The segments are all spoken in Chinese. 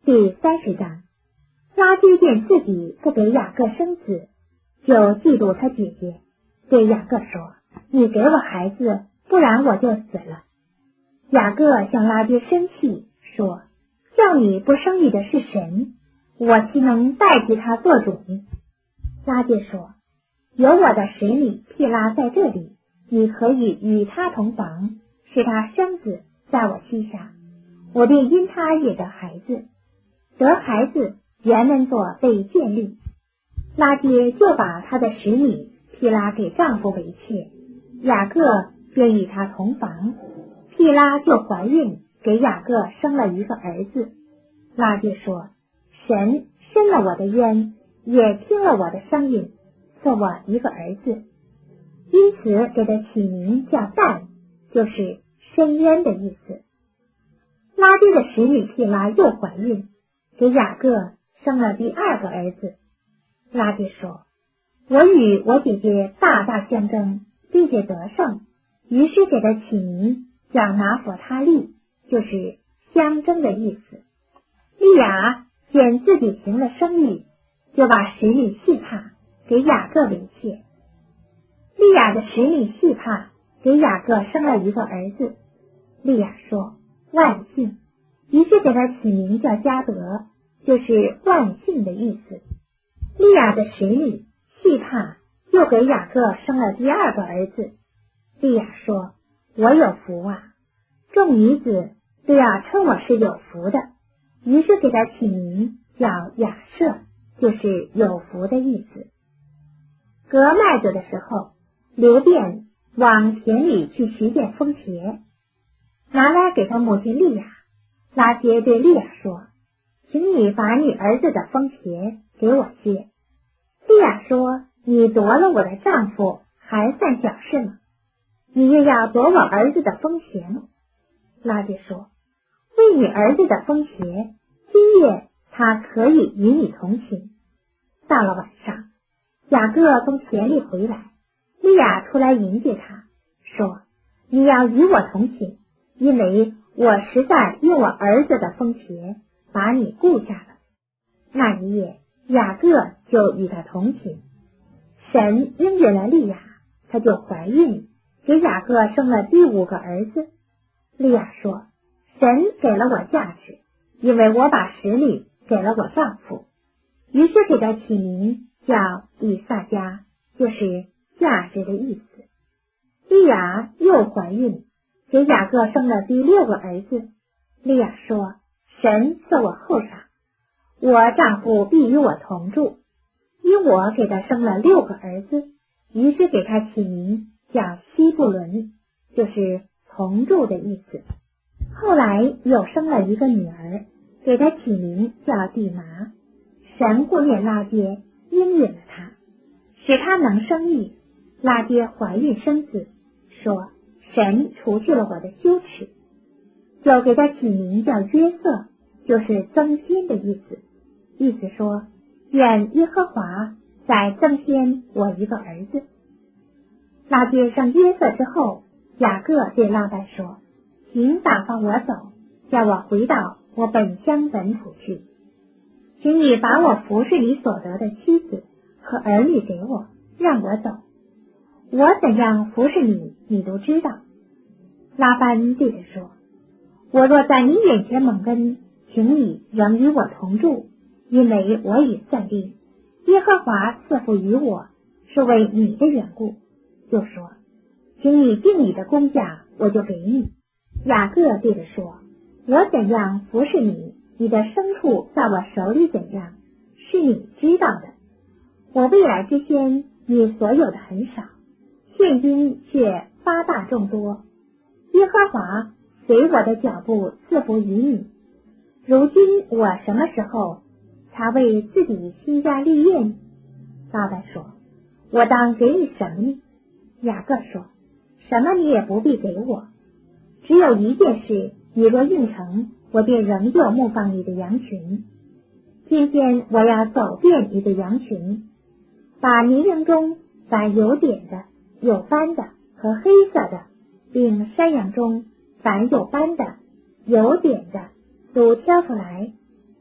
第30章。拉结见自己不给雅各生子，就嫉妒他姐姐，对雅各说：你给我孩子，不然我就死了。雅各向拉结生气，说：叫你不生育的是神，我岂能代替他做主呢？拉结说：有我的使女毗拉在这里，你可以与他同房，使他生子在我膝下，我便因他也得孩子。得孩子原文作被建立。拉结就把他的使女毗拉给丈夫为妾，雅各便与他同房，毗拉就怀孕，给雅各生了一个儿子。拉结说：神伸了我的冤，也听了我的声音，赐我一个儿子，因此给他起名叫但，就是伸冤的意思。拉结的使女毗拉又怀孕，给雅各生了第2个儿子。拉结说：我与我姐姐大大相争，并且得胜，于是给他起名叫拿弗他利，就是相争的意思。利亚见自己行了生育，就把使女细帕给雅各为妾。利亚的使女细帕给雅各生了一个儿子。利亚说：万幸，于是给他起名叫迦得，就是万幸的意思。利亚的使女细帕又给雅各生了第2个儿子。利亚说：我有福啊，众女子都要称我是有福的，于是给他起名叫亚舍，就是有福的意思。割麦子的时候，流便往田里去拾见风茄，拿来给他母亲利亚。拉结对利亚说：请你把你儿子的风茄给我些。利亚说：你夺了我的丈夫，还算小事吗？你又要夺我儿子的风茄吗？拉结说：为你儿子的风茄，今夜他可以与你同寝。到了晚上，雅各从田里回来，利亚出来迎接他，说：你要与我同寝，因为我实在用我儿子的风茄把你顾下了。那一夜，雅各就与他同寝。神应允了利亚，她就怀孕，给雅各生了第5个儿子。利亚说：神给了我价值，因为我把使女给了我丈夫，于是给他起名叫以撒迦，就是价值的意思。利亚又怀孕，给雅各生了第6个儿子。利亚说：神赐我后赏，我丈夫必与我同住，因我给他生了6个儿子，于是给他起名叫西布伦，就是同住的意思。后来又生了一个女儿，给他起名叫底拿。神顾念拉结，应允了他，使他能生育。拉结怀孕生子，说：神除去了我的羞耻，就给他起名叫约瑟，就是增添的意思。意思说：愿耶和华再增添我一个儿子。拉结生约瑟之后，雅各对拉班说：请打发我走，叫我回到我本乡本土去，请你把我服侍你所得的妻子和儿女给我，让我走。我怎样服侍你，你都知道。拉班对他说：我若在你眼前蒙恩，请你仍与我同住，因为我已算定，耶和华赐福于我，是为你的缘故。就说：请你尽你的工价，我就给你。雅各对他说：我怎样服侍你，你的牲畜在我手里怎样，是你知道的。我未来之先，你所有的很少，现今却发大众多。耶和华随我的脚步赐福于你。如今我什么时候才为自己兴家立业呢？拉班说：我当给你什么呢？雅各说：什么你也不必给我，只有一件事，你若应承，我便仍旧牧放你的羊群。今天我要走遍你的羊群，把民营中凡有点的、有斑的和黑色的，并山羊中凡有斑的、有点的，都挑出来。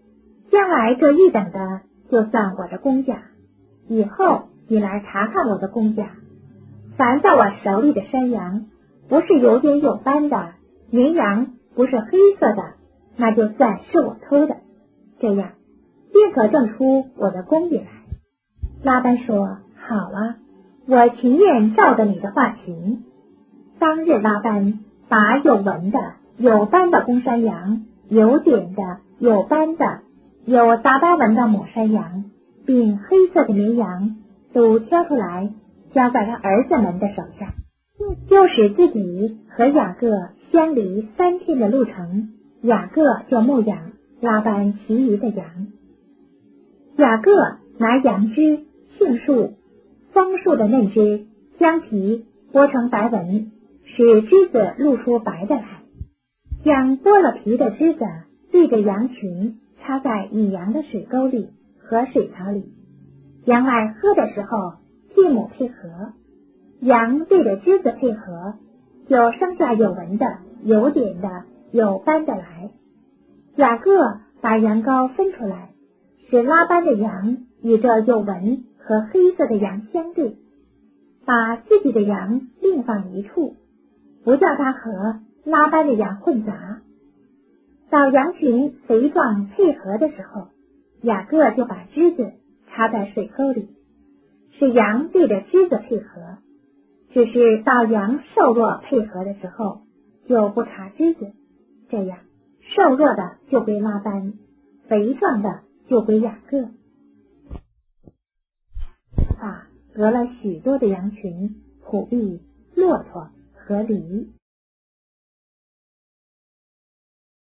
将来这一等的就算我的公价，以后你来查看我的公价。凡在我手里的山羊，不是有点有斑的，绵羊不是黑色的，那就算是我偷的，这样便可证出我的公义来。拉班说：好啊，我情愿照着你的话行。当日拉班把有纹的、有斑的公山羊、有点的、有斑的、有杂斑纹的母山羊，并黑色的绵羊都挑出来，交在他儿子们的手下，就使自己和雅各相离3天的路程。雅各就牧养拉班其余的羊。雅各拿羊脂、杏树、枫树的嫩枝，将皮剥成白纹，使枝子露出白的来，将剥了皮的枝子对着羊群插在引羊的水沟里和水槽里，羊儿喝的时候替母配合，羊对着枝子配合，就生下有纹的、有点的、有斑的来。雅各把羊羔分出来，使拉班的羊与这有纹和黑色的羊相对，把自己的羊另放一处，不叫它和拉班的羊混杂。到羊群肥壮配合的时候，雅各就把枝子插在水沟里，使羊对着枝子配合。只是到羊瘦弱配合的时候，就不插枝子，这样瘦弱的就归拉班，肥壮的就归雅各。得了许多的羊群、仆婢、骆驼和驴。